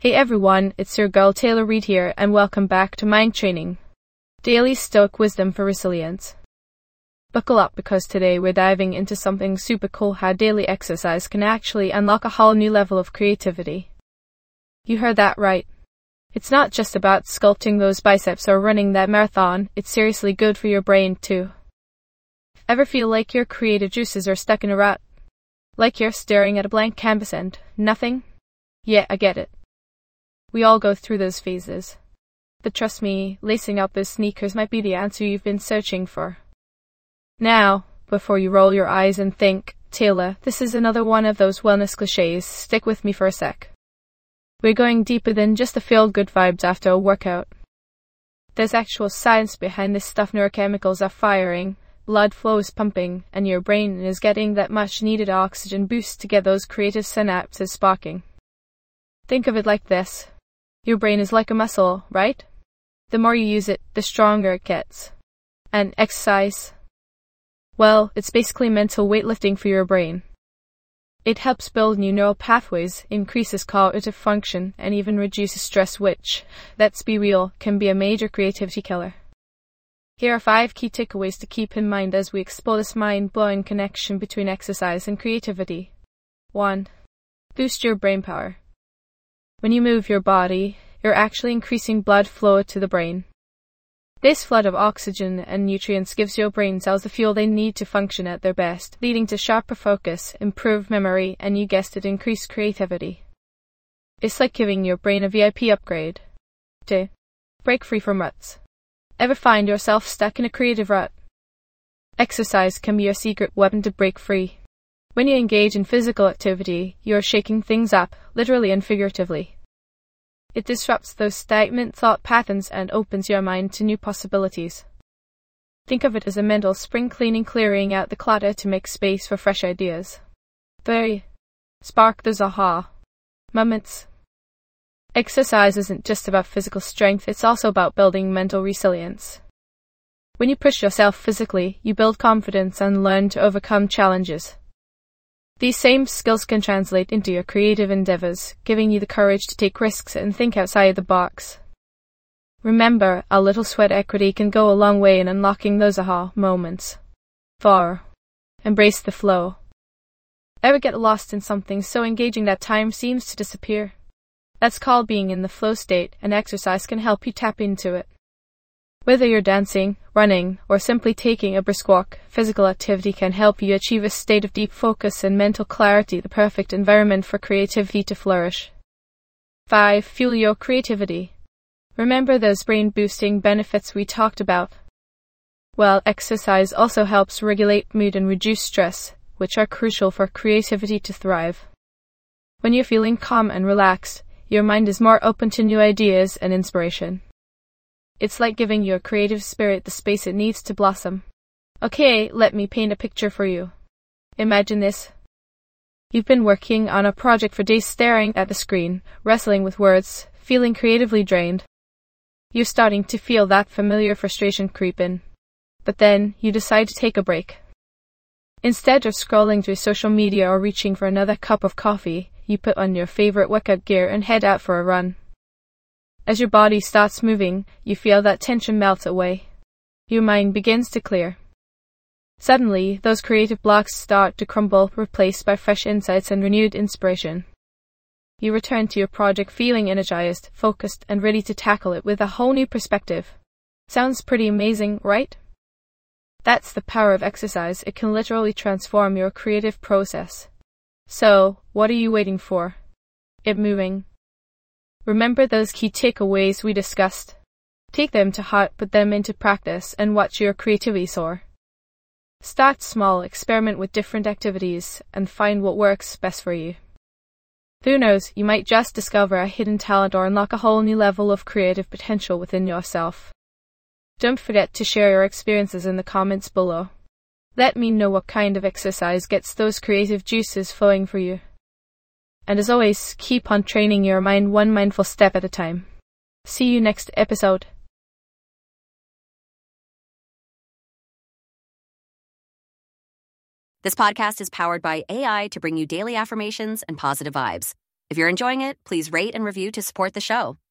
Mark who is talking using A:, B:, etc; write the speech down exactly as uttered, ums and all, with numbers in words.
A: Hey everyone, it's your girl Taylor Reid here, and welcome back to Mind Training, daily Stoic wisdom for resilience. Buckle up because today we're diving into something super cool: how daily exercise can actually unlock a whole new level of creativity. You heard that right. It's not just about sculpting those biceps or running that marathon, it's seriously good for your brain too. Ever feel like your creative juices are stuck in a rut? Like you're staring at a blank canvas and nothing? Yeah, I get it. We all go through those phases. But trust me, lacing up those sneakers might be the answer you've been searching for. Now, before you roll your eyes and think, Taylor, this is another one of those wellness cliches, stick with me for a sec. We're going deeper than just the feel-good vibes after a workout. There's actual science behind this stuff. Neurochemicals are firing, blood flow is pumping, and your brain is getting that much-needed oxygen boost to get those creative synapses sparking. Think of it like this. Your brain is like a muscle, right? The more you use it, the stronger it gets. And exercise? Well, it's basically mental weightlifting for your brain. It helps build new neural pathways, increases cognitive function, and even reduces stress, which, let's be real, can be a major creativity killer. Here are five key takeaways to keep in mind as we explore this mind-blowing connection between exercise and creativity. one. Boost your brain power. When you move your body, you're actually increasing blood flow to the brain. This flood of oxygen and nutrients gives your brain cells the fuel they need to function at their best, leading to sharper focus, improved memory, and, you guessed it, increased creativity. It's like giving your brain a V I P upgrade. two. Break free from ruts. Ever find yourself stuck in a creative rut? Exercise can be your secret weapon to break free. When you engage in physical activity, you're shaking things up, literally and figuratively. It disrupts those stagnant thought patterns and opens your mind to new possibilities. Think of it as a mental spring cleaning, clearing out the clutter to make space for fresh ideas. three. Spark those aha moments. Exercise isn't just about physical strength, it's also about building mental resilience. When you push yourself physically, you build confidence and learn to overcome challenges. These same skills can translate into your creative endeavors, giving you the courage to take risks and think outside the box. Remember, a little sweat equity can go a long way in unlocking those aha moments. four. Embrace the flow. Ever get lost in something so engaging that time seems to disappear? That's called being in the flow state, and exercise can help you tap into it. Whether you're dancing, running, or simply taking a brisk walk, physical activity can help you achieve a state of deep focus and mental clarity, the perfect environment for creativity to flourish. five. Fuel your creativity. Remember those brain-boosting benefits we talked about? Well, exercise also helps regulate mood and reduce stress, which are crucial for creativity to thrive. When you're feeling calm and relaxed, your mind is more open to new ideas and inspiration. It's like giving your creative spirit the space it needs to blossom. Okay, let me paint a picture for you. Imagine this. You've been working on a project for days, staring at the screen, wrestling with words, feeling creatively drained. You're starting to feel that familiar frustration creep in. But then, you decide to take a break. Instead of scrolling through social media or reaching for another cup of coffee, you put on your favorite workout gear and head out for a run. As your body starts moving, you feel that tension melt away. Your mind begins to clear. Suddenly, those creative blocks start to crumble, replaced by fresh insights and renewed inspiration. You return to your project feeling energized, focused, and ready to tackle it with a whole new perspective. Sounds pretty amazing, right? That's the power of exercise. It can literally transform your creative process. So, what are you waiting for? Get moving. Remember those key takeaways we discussed? Take them to heart, put them into practice, and watch your creativity soar. Start small, experiment with different activities, and find what works best for you. Who knows, you might just discover a hidden talent or unlock a whole new level of creative potential within yourself. Don't forget to share your experiences in the comments below. Let me know what kind of exercise gets those creative juices flowing for you. And as always, keep on training your mind one mindful step at a time. See you next episode.
B: This podcast is powered by A I to bring you daily affirmations and positive vibes. If you're enjoying it, please rate and review to support the show.